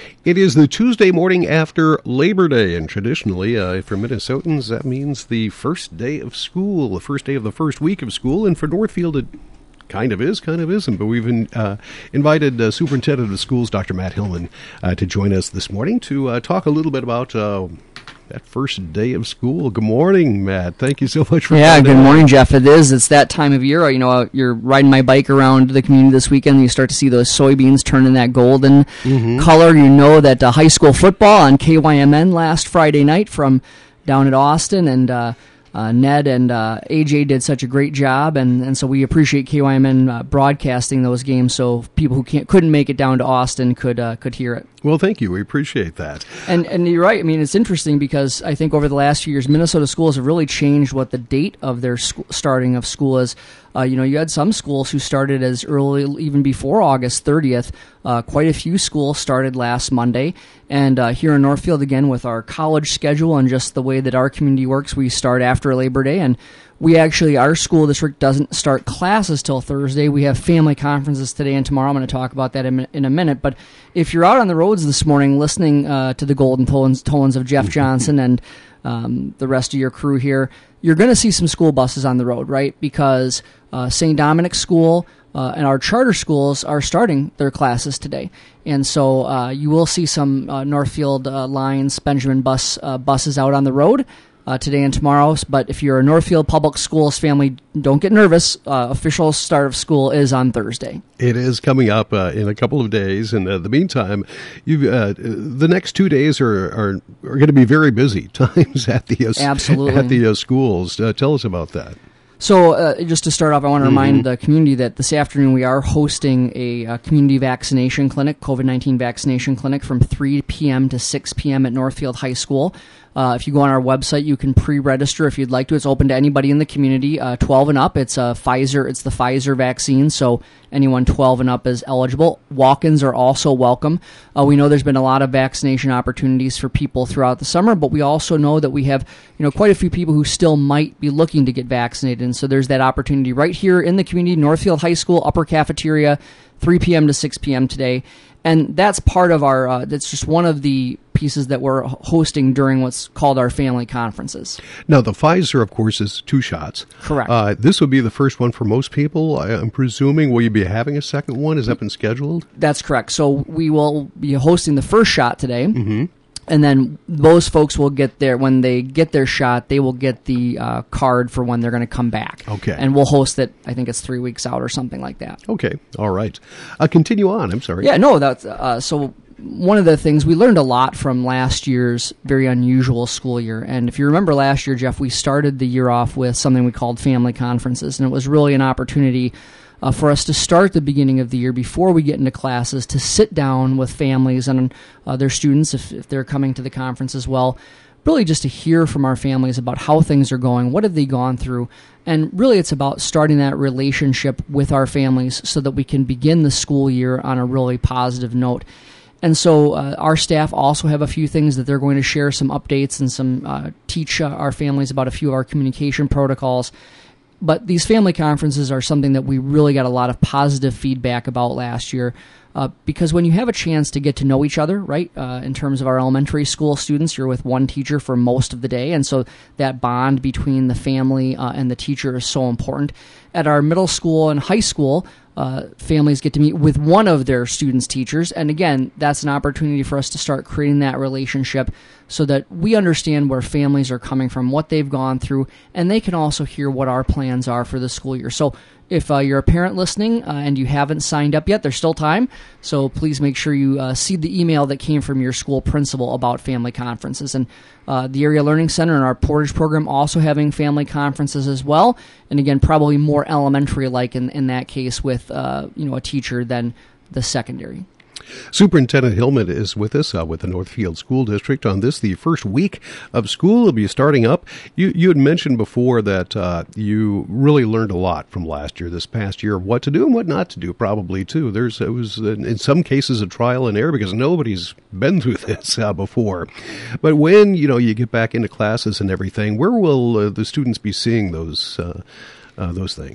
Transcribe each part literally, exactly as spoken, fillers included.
It is the Tuesday morning after Labor Day, and traditionally, uh, for Minnesotans, that means the first day of school, the first day of the first week of school, and for Northfield, it kind of is, kind of isn't, but we've in, uh, invited uh, Superintendent of Schools, Doctor Matt Hillman, uh, to join us this morning to uh, talk a little bit about uh, that first day of school. Good morning, Matt. Thank you so much for Yeah, good out. morning, Jeff. It is. It's that time of year. You know, you're riding my bike around the community this weekend, and you start to see those soybeans turning that golden mm-hmm. color. You know that uh, high school football on K Y M N last Friday night from down at Austin, and uh, uh, Ned and uh, A J did such a great job, and, and so we appreciate K Y M N uh, broadcasting those games so people who can't couldn't make it down to Austin could uh, could hear it. Well, thank you. We appreciate that. And and you're right. I mean, it's interesting because I think over the last few years, Minnesota schools have really changed what the date of their sc- starting of school is. Uh, you know, you had some schools who started as early, even before August thirtieth. Uh, quite a few schools started last Monday. And uh, here in Northfield, again, with our college schedule and just the way that our community works, we start after Labor Day. And we actually, our school district doesn't start classes till Thursday. We have family conferences today and tomorrow. I'm going to talk about that in, in a minute. But if you're out on the roads this morning listening uh, to the golden tones, tones of Jeff Johnson and um, the rest of your crew here, you're going to see some school buses on the road, right? Because uh, Saint Dominic's School uh, and our charter schools are starting their classes today. And so uh, you will see some uh, Northfield uh, Lions, Benjamin bus uh, buses out on the road Uh, today and tomorrow. But if you're a Northfield Public Schools family, don't get nervous. Uh, official start of school is on Thursday. It is coming up uh, in a couple of days. And in the meantime, you uh, the next two days are are, are going to be very busy times at the uh, Absolutely. at the uh, schools. Uh, tell us about that. So uh, just to start off, I want to remind mm-hmm. the community that this afternoon we are hosting a, a community vaccination clinic, COVID nineteen vaccination clinic from three p.m. to six p.m. at Northfield High School. Uh, if you go on our website, you can pre-register if you'd like to. It's open to anybody in the community, uh, twelve and up. It's a Pfizer. It's the Pfizer vaccine, so anyone twelve and up is eligible. Walk-ins are also welcome. Uh, we know there's been a lot of vaccination opportunities for people throughout the summer, but we also know that we have, you know, quite a few people who still might be looking to get vaccinated, and so there's that opportunity right here in the community, Northfield High School, upper cafeteria, three p.m. to six p.m. today. And that's part of our, uh, that's just one of the pieces that we're hosting during what's called our family conferences. Now, the Pfizer, of course, is two shots. Correct. Uh, this would be the first one for most people, I, I'm presuming. Will you be having a second one? Has that been scheduled? That's correct. So we will be hosting the first shot today. Mm-hmm. And then those folks will get their, when they get their shot, they will get the uh, card for when they're going to come back. Okay. And we'll host it, I think it's three weeks out or something like that. Okay. All right. Uh, continue on. I'm sorry. Yeah, no, that's, uh, so one of the things, we learned a lot from last year's very unusual school year. And if you remember last year, Jeff, we started the year off with something we called family conferences. And it was really an opportunity Uh, for us to start the beginning of the year before we get into classes, to sit down with families and uh, their students, if, if they're coming to the conference as well, really just to hear from our families about how things are going, what have they gone through, and really it's about starting that relationship with our families so that we can begin the school year on a really positive note. And so uh, our staff also have a few things that they're going to share, some updates and some uh, teach uh, our families about a few of our communication protocols. But these family conferences are something that we really got a lot of positive feedback about last year uh, because when you have a chance to get to know each other, right, uh, in terms of our elementary school students, you're with one teacher for most of the day, and so that bond between the family uh, and the teacher is so important. At our middle school and high school, uh, families get to meet with one of their students' teachers, and again, that's an opportunity for us to start creating that relationship so that we understand where families are coming from, what they've gone through, and they can also hear what our plans are for the school year. So if uh, you're a parent listening uh, and you haven't signed up yet, there's still time. So please make sure you uh, see the email that came from your school principal about family conferences. And uh, the Area Learning Center and our Portage program also having family conferences as well. And again, probably more elementary-like in, in that case with uh, you know a teacher than the secondary. Superintendent Hillman is with us uh, with the Northfield School District on this, the first week of school. It'll be starting up. You you had mentioned before that uh, you really learned a lot from last year, this past year, of what to do and what not to do, probably, too. There's It was, in some cases, a trial and error because nobody's been through this uh, before. But when, you know, you get back into classes and everything, where will uh, the students be seeing those uh, uh, those things?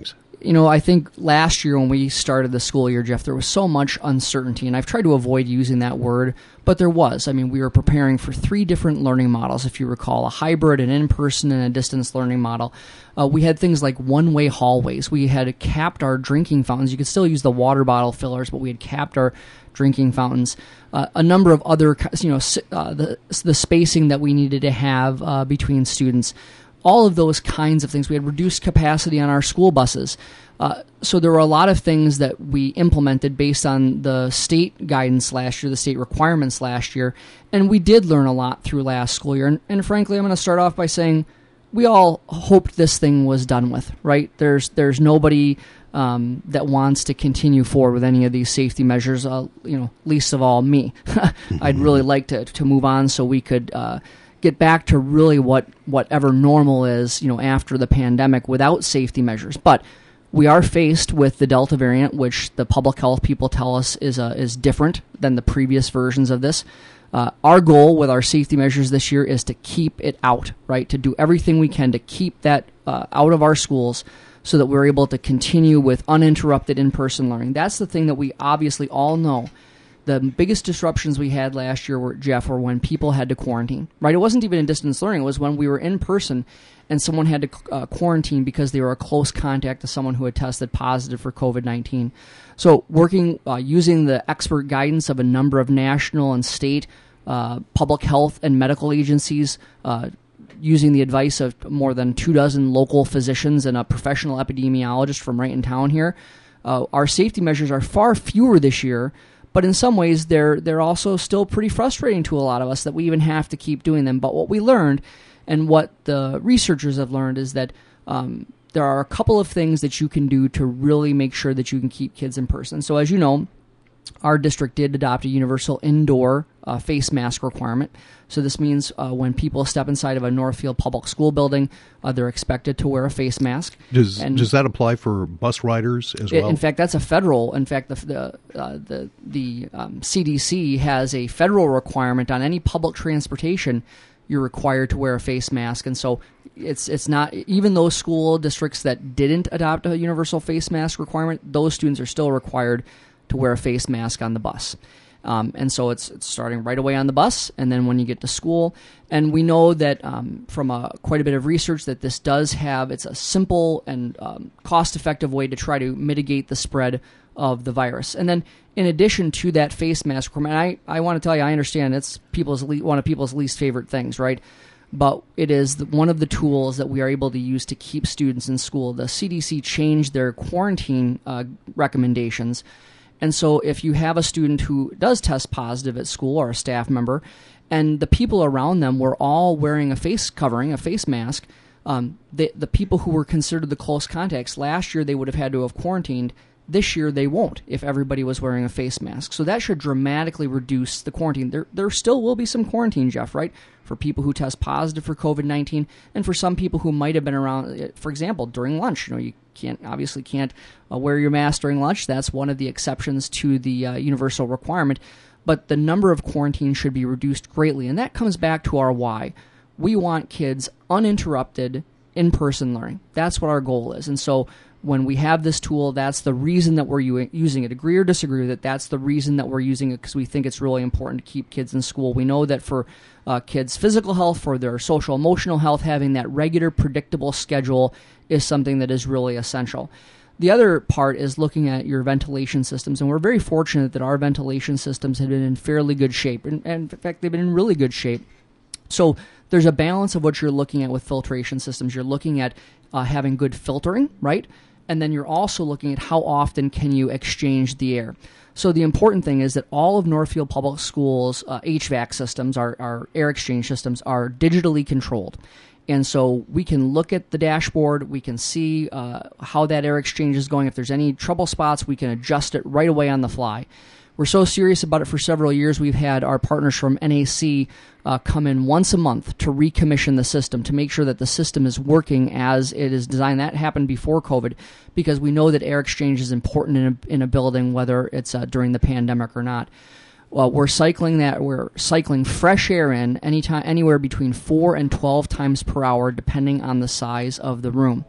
you know, I think last year when we started the school year, Jeff, there was so much uncertainty, and I've tried to avoid using that word, but there was. I mean, we were preparing for three different learning models, if you recall, a hybrid, an in-person, and a distance learning model. Uh, we had things like one-way hallways. We had capped our drinking fountains. You could still use the water bottle fillers, but we had capped our drinking fountains. Uh, a number of other, you know, uh, the the spacing that we needed to have uh, between students. All of those kinds of things. We had reduced capacity on our school buses. Uh, so there were a lot of things that we implemented based on the state guidance last year, the state requirements last year, and we did learn a lot through last school year. And, and frankly, I'm going to start off by saying we all hoped this thing was done with, right? There's there's nobody um, that wants to continue forward with any of these safety measures, uh, you know, least of all me. I'd really like to, to move on so we could uh, get back to really what whatever normal is, you know, after the pandemic without safety measures. But we are faced with the Delta variant, which the public health people tell us is uh, is different than the previous versions of this. Uh, our goal with our safety measures this year is to keep it out, right? To do everything we can to keep that uh, out of our schools so that we're able to continue with uninterrupted in-person learning. That's the thing that we obviously all know. The biggest disruptions we had last year, were, Jeff, were when people had to quarantine, right? It wasn't even in distance learning. It was when we were in person and someone had to uh, quarantine because they were a close contact to someone who had tested positive for covid nineteen. So working, uh, using the expert guidance of a number of national and state uh, public health and medical agencies, uh, using the advice of more than two dozen local physicians and a professional epidemiologist from right in town here, uh, our safety measures are far fewer this year. But in some ways, they're they're also still pretty frustrating to a lot of us that we even have to keep doing them. But what we learned, and what the researchers have learned, is that um, there are a couple of things that you can do to really make sure that you can keep kids in person. So as you know, our district did adopt a universal indoor uh, face mask requirement. So this means uh, when people step inside of a Northfield public school building, uh, they're expected to wear a face mask. Does and does that apply for bus riders as well? In fact, that's a federal. In fact, the the uh, the, the um, C D C has a federal requirement on any public transportation. You're required to wear a face mask, and so it's it's not even those school districts that didn't adopt a universal face mask requirement. Those students are still required to wear a face mask on the bus. Um, and so it's, it's starting right away on the bus, and then when you get to school. And we know that um, from a, quite a bit of research that this does have, it's a simple and um, cost-effective way to try to mitigate the spread of the virus. And then in addition to that face mask requirement, I, I want to tell you, I understand it's people's le- one of people's least favorite things, right? But it is the, one of the tools that we are able to use to keep students in school. The C D C changed their quarantine uh, recommendations. And so if you have a student who does test positive at school or a staff member, and the people around them were all wearing a face covering, a face mask, um, the, the people who were considered the close contacts, last year they would have had to have quarantined. This year they won't if everybody was wearing a face mask. So that should dramatically reduce the quarantine. There there still will be some quarantine, Jeff, right? For people who test positive for covid nineteen, and for some people who might have been around, for example, during lunch. You know, you can't obviously can't uh, wear your mask during lunch. That's one of the exceptions to the uh, universal requirement. But the number of quarantines should be reduced greatly, and that comes back to our why. We want kids uninterrupted in-person learning. That's what our goal is, and so when we have this tool, that's the reason that we're u- using it. Agree or disagree with it, that's the reason that we're using it, because we think it's really important to keep kids in school. We know that for uh, kids' physical health, for their social emotional health, having that regular, predictable schedule is something that is really essential. The other part is looking at your ventilation systems, and we're very fortunate that our ventilation systems have been in fairly good shape, and, and in fact, they've been in really good shape. So there's a balance of what you're looking at with filtration systems. You're looking at uh, having good filtering, right? And then you're also looking at how often can you exchange the air. So the important thing is that all of Northfield Public Schools' uh, H V A C systems, our, our air exchange systems, are digitally controlled. And so we can look at the dashboard, we can see uh, how that air exchange is going. If there's any trouble spots, we can adjust it right away on the fly. We're so serious about it for several years. We've had our partners from N A C uh, come in once a month to recommission the system, to make sure that the system is working as it is designed. That happened before COVID, because we know that air exchange is important in a, in a building, whether it's uh, during the pandemic or not. Well, we're cycling that. We're cycling fresh air in anytime, anywhere between four and twelve times per hour, depending on the size of the room.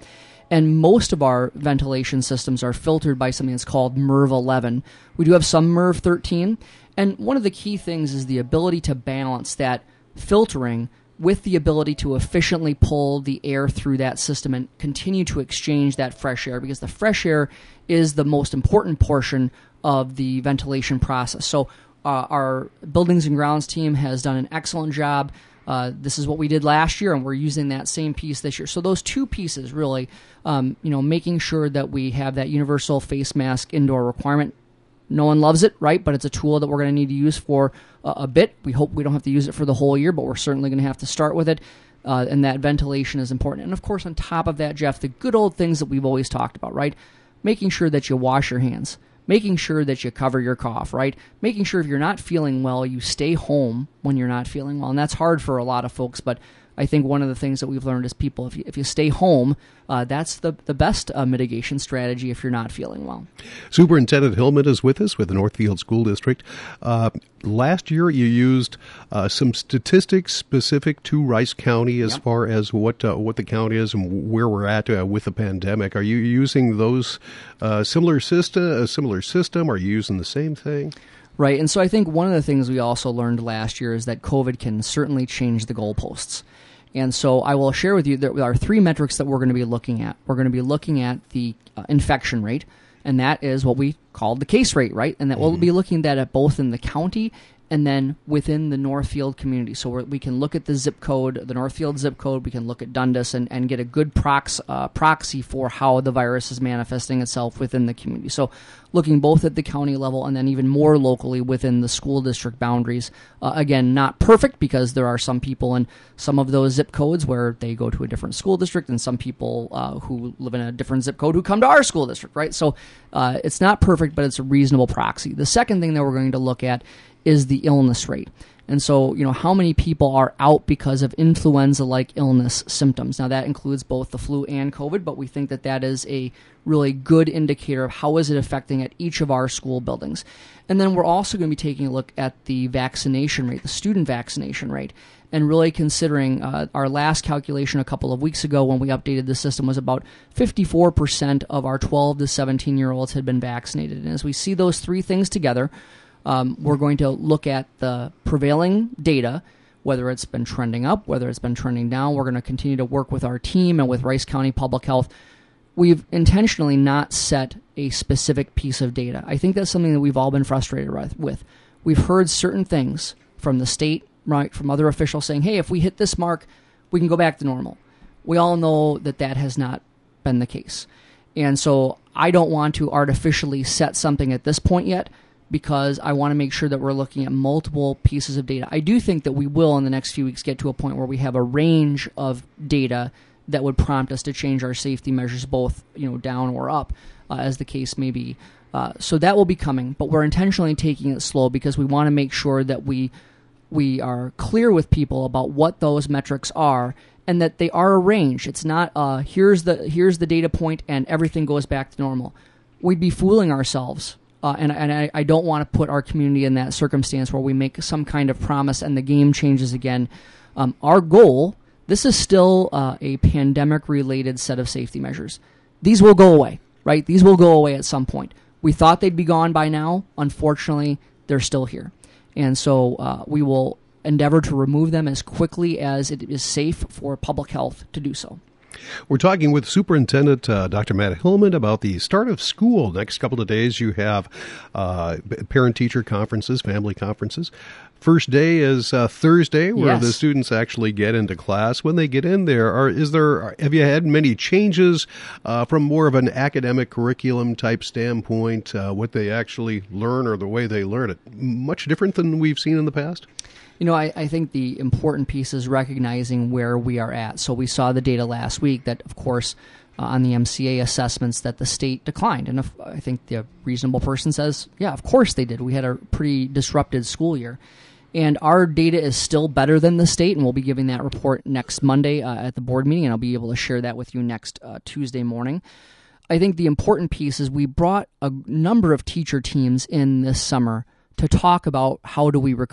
And most of our ventilation systems are filtered by something that's called MERV eleven. We do have some MERV thirteen. And one of the key things is the ability to balance that filtering with the ability to efficiently pull the air through that system and continue to exchange that fresh air, because the fresh air is the most important portion of the ventilation process. So uh, our buildings and grounds team has done an excellent job. Uh, this is what we did last year, and we're using that same piece this year. So those two pieces really, um, you know, making sure that we have that universal face mask indoor requirement. No one loves it, right? But it's a tool that we're going to need to use for uh, a bit. We hope we don't have to use it for the whole year, but we're certainly going to have to start with it. Uh, and that ventilation is important. And of course, on top of that, Jeff, the good old things that we've always talked about, right? Making sure that you wash your hands, making sure that you cover your cough, right? Making sure if you're not feeling well, you stay home when you're not feeling well. And that's hard for a lot of folks, but I think one of the things that we've learned as people, if you, if you stay home, uh, that's the, the best uh, mitigation strategy if you're not feeling well. Superintendent Hillman is with us with the Northfield School District. Uh, last year you used uh, some statistics specific to Rice County as yep. far as what uh, what the county is and where we're at uh, with the pandemic. Are you using those uh, similar system, a similar system? Are you using the same thing? Right, and so I think one of the things we also learned last year is that COVID can certainly change the goalposts. And so I will share with you that there are three metrics that we're going to be looking at. We're going to be looking at the uh, infection rate, and that is what we call the case rate, right? And that mm-hmm. we'll be looking at it both in the county and then within the Northfield community. So we're, we can look at the zip code, the Northfield zip code, we can look at Dundas and, and get a good prox, uh, proxy for how the virus is manifesting itself within the community. So looking both at the county level and then even more locally within the school district boundaries. Uh, again, not perfect, because there are some people in some of those zip codes where they go to a different school district, and some people uh, who live in a different zip code who come to our school district, right? So uh, it's not perfect, but it's a reasonable proxy. The second thing that we're going to look at is the illness rate. And so, you know, how many people are out because of influenza-like illness symptoms? Now, that includes both the flu and COVID, but we think that that is a really good indicator of how is it affecting at each of our school buildings. And then we're also going to be taking a look at the vaccination rate, the student vaccination rate, and really considering uh, our last calculation a couple of weeks ago when we updated the system was about fifty-four percent of our twelve to seventeen-year-olds had been vaccinated. And as we see those three things together, Um, we're going to look at the prevailing data, whether it's been trending up, whether it's been trending down. We're going to continue to work with our team and with Rice County Public Health. We've intentionally not set a specific piece of data. I think that's something that we've all been frustrated with. We've heard certain things from the state, right, from other officials saying, hey, if we hit this mark, we can go back to normal. We all know that that has not been the case. And so I don't want to artificially set something at this point yet, because I want to make sure that we're looking at multiple pieces of data. I do think that we will in the next few weeks get to a point where we have a range of data that would prompt us to change our safety measures, both, you know, down or up, uh, as the case may be. Uh, so that will be coming, but we're intentionally taking it slow because we want to make sure that we we are clear with people about what those metrics are and that they are a range. It's not uh, here's the here's the data point and everything goes back to normal. We'd be fooling ourselves. Uh, and and I, I don't want to put our community in that circumstance where we make some kind of promise and the game changes again. Um, our goal, this is still uh, a pandemic-related set of safety measures. These will go away, right? These will go away at some point. We thought they'd be gone by now. Unfortunately, they're still here. And so uh, we will endeavor to remove them as quickly as it is safe for public health to do so. We're talking with Superintendent uh, Doctor Matt Hillman about the start of school. Next couple of days, you have uh, parent-teacher conferences, family conferences. First day is uh, Thursday, where yes. the students actually get into class. When they get in there, are, is there? Have you had many changes uh, from more of an academic curriculum type standpoint? Uh, what they actually learn or the way they learn it, much different than we've seen in the past? You know, I, I think the important piece is recognizing where we are at. So we saw the data last week that, of course, uh, on the M C A assessments that the state declined. And if, I think the reasonable person says, yeah, of course they did. We had a pretty disrupted school year. And our data is still better than the state, and we'll be giving that report next Monday uh, at the board meeting, and I'll be able to share that with you next uh, Tuesday morning. I think the important piece is we brought a number of teacher teams in this summer to talk about how do we recover.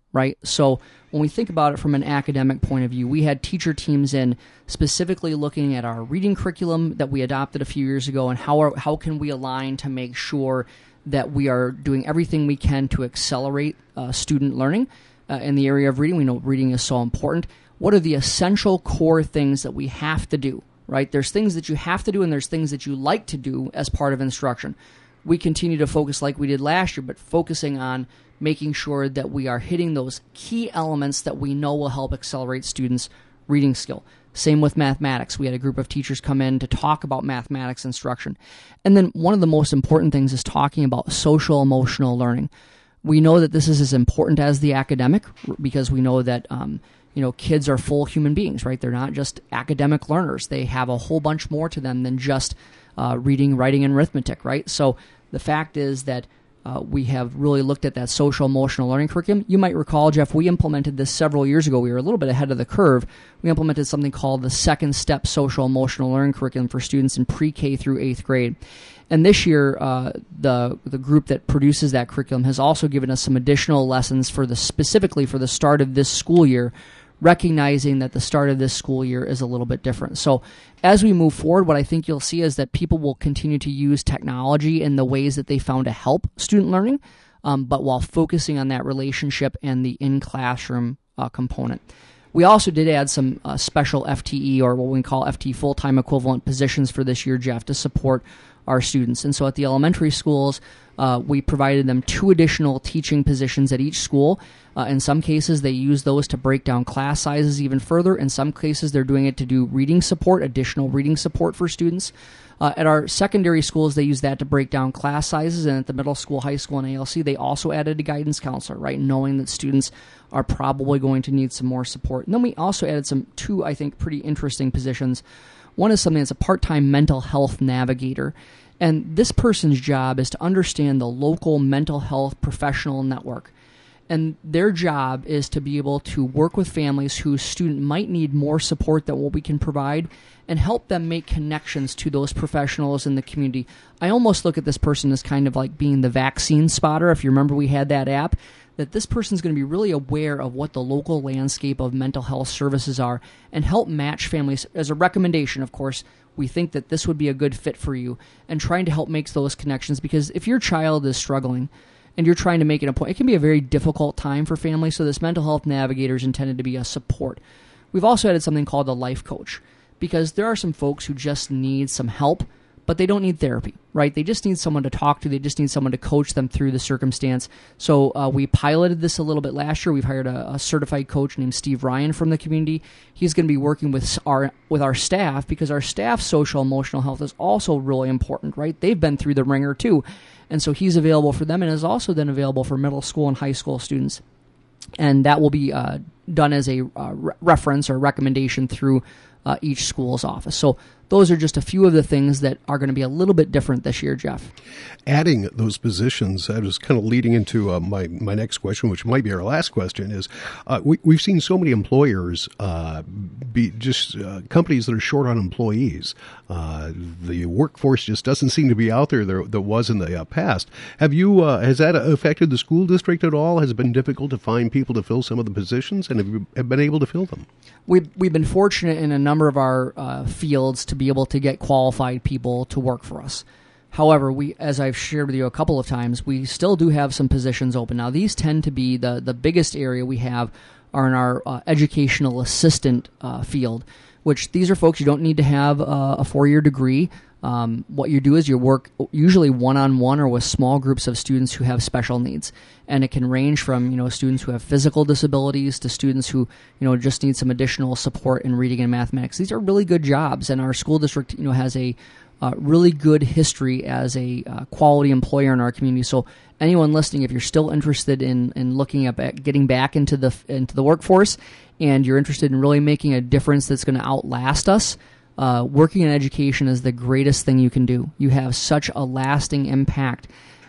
right? So when we think about it from an academic point of view, we had teacher teams in specifically looking at our reading curriculum that we adopted a few years ago and how are, how can we align to make sure that we are doing everything we can to accelerate uh, student learning uh, in the area of reading. We know reading is so important. What are the essential core things that we have to do, right? There's things that you have to do and there's things that you like to do as part of instruction. We continue to focus like we did last year, but focusing on making sure that we are hitting those key elements that we know will help accelerate students' reading skill. Same with mathematics. We had a group of teachers come in to talk about mathematics instruction. And then one of the most important things is talking about social emotional learning. We know that this is as important as the academic because we know that um, you know kids are full human beings, right? They're not just academic learners. They have a whole bunch more to them than just uh, reading, writing, and arithmetic, right? So the fact is that Uh, we have really looked at that social emotional learning curriculum. You might recall, Jeff, we implemented this several years ago. We were a little bit ahead of the curve. We implemented something called the Second Step Social Emotional Learning Curriculum for students in pre-K through eighth grade. And this year, uh, the the group that produces that curriculum has also given us some additional lessons for the specifically for the start of this school year, recognizing that the start of this school year is a little bit different. So as we move forward, what I think you'll see is that people will continue to use technology in the ways that they found to help student learning, um, but while focusing on that relationship and the in-classroom uh, component. We also did add some uh, special F T E, or what we call F T E full-time equivalent positions for this year, Jeff, to support our students. And so at the elementary schools, uh, we provided them two additional teaching positions at each school. Uh, in some cases, they use those to break down class sizes even further. In some cases, they're doing it to do reading support, additional reading support for students. Uh, at our secondary schools, they use that to break down class sizes. And at the middle school, high school, and A L C, they also added a guidance counselor, right, knowing that students are probably going to need some more support. And then we also added some two, I think, pretty interesting positions. One is something that's a part-time mental health navigator. And this person's job is to understand the local mental health professional network. And their job is to be able to work with families whose student might need more support than what we can provide and help them make connections to those professionals in the community. I almost look at this person as kind of like being the vaccine spotter. If you remember, we had that app, that this person's going to be really aware of what the local landscape of mental health services are and help match families. As a recommendation, of course, we think that this would be a good fit for you, and trying to help make those connections, because if your child is struggling and you're trying to make it a point, it can be a very difficult time for families. So this mental health navigator is intended to be a support. We've also added something called a life coach, because there are some folks who just need some help, but they don't need therapy, right? They just need someone to talk to. They just need someone to coach them through the circumstance. So uh, we piloted this a little bit last year. We've hired a, a certified coach named Steve Ryan from the community. He's going to be working with our with our staff, because our staff's social emotional health is also really important, right? They've been through the ringer too. And so he's available for them, and is also then available for middle school and high school students. And that will be uh, done as a uh, re- reference or recommendation through uh, each school's office. So those are just a few of the things that are going to be a little bit different this year, Jeff. Adding those positions, I was kind of leading into uh, my, my next question, which might be our last question, is uh, we, we've seen so many employers uh, be just uh, companies that are short on employees. Uh, the workforce just doesn't seem to be out there there that was in the uh, past. Have you, uh, has that affected the school district at all? Has it been difficult to find people to fill some of the positions, and have you have been able to fill them? We've, we've been fortunate in a number of our uh, fields to be able to get qualified people to work for us. However, we, as I've shared with you a couple of times, we still do have some positions open. Now, these tend to be the, the biggest area we have are in our uh, educational assistant uh, field, which these are folks you don't need to have uh, a four-year degree. Um, what you do is you work usually one-on-one or with small groups of students who have special needs. And it can range from, you know, students who have physical disabilities to students who, you know, just need some additional support in reading and mathematics. These are really good jobs, and our school district, you know, has a uh, really good history as a uh, quality employer in our community. So anyone listening, if you're still interested in, in looking at getting back into the into the workforce, and you're interested in really making a difference that's going to outlast us, Uh, working in education is the greatest thing you can do. You have such a lasting impact.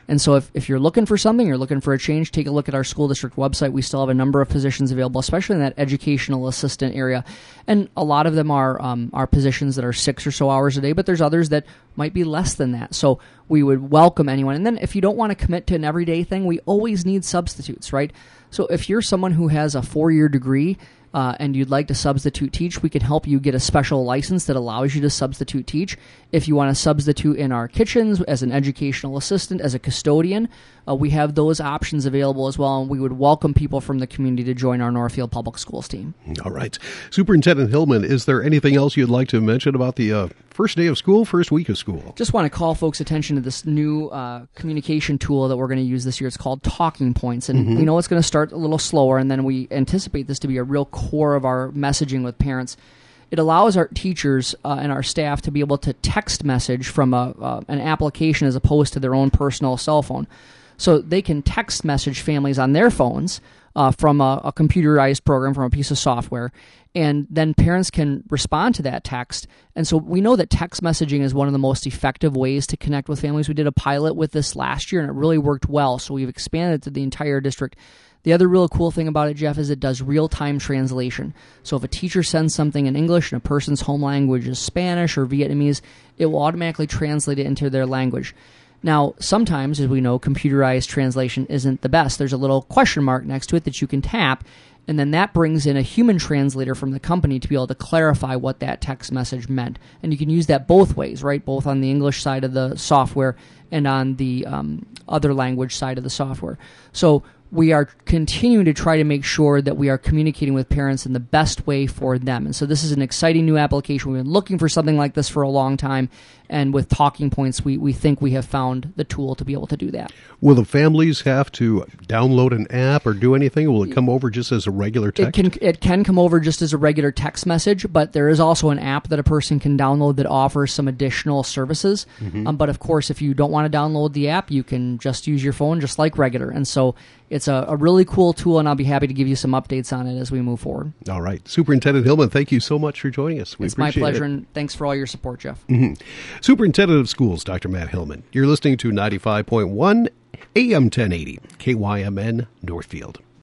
And so if, if you're looking for something, you're looking for a change, take a look at our school district website. We still have a number of positions available, especially in that educational assistant area. And a lot of them are um, are positions that are six or so hours a day, but there's others that might be less than that. So we would welcome anyone. And then if you don't want to commit to an everyday thing, we always need substitutes, right? So if you're someone who has a four-year degree uh, and you'd like to substitute teach, we can help you get a special license that allows you to substitute teach. If you want to substitute in our kitchens as an educational assistant, as a custodian, uh, we have those options available as well, and we would welcome people from the community to join our Northfield Public Schools team. All right. Superintendent Hillman, is there anything else you'd like to mention about the uh, first day of school, first week of school? Just want to call folks' attention to this new uh, communication tool that we're going to use this year. It's called Talking Points, and mm-hmm. we know it's going to start a little slower, and then we anticipate this to be a real core of our messaging with parents. It allows our teachers uh, and our staff to be able to text message from a, uh, an application as opposed to their own personal cell phone. So they can text message families on their phones uh, from a, a computerized program, from a piece of software, and then parents can respond to that text. And so we know that text messaging is one of the most effective ways to connect with families. We did a pilot with this last year, and it really worked well, so we've expanded it to the entire district. The other real cool thing about it, Jeff, is it does real-time translation. So if a teacher sends something in English and a person's home language is Spanish or Vietnamese, it will automatically translate it into their language. Now, sometimes, as we know, computerized translation isn't the best. There's a little question mark next to it that you can tap, and then that brings in a human translator from the company to be able to clarify what that text message meant. And you can use that both ways, right? Both on the English side of the software and on the um, other language side of the software. So we are continuing to try to make sure that we are communicating with parents in the best way for them. And so this is an exciting new application. We've been looking for something like this for a long time. And with Talking Points, we, we think we have found the tool to be able to do that. Will the families have to download an app or do anything? Or will it come over just as a regular text? It can, it can come over just as a regular text message, but there is also an app that a person can download that offers some additional services. Mm-hmm. Um, but of course, if you don't want to download the app, you can just use your phone just like regular. And so it's a, a really cool tool, and I'll be happy to give you some updates on it as we move forward. All right. Superintendent Hillman, thank you so much for joining us. We it's my pleasure, it. and thanks for all your support, Jeff. Mm-hmm. Superintendent of Schools, Doctor Matt Hillman. You're listening to ninety-five point one A M ten eighty, K Y M N, Northfield.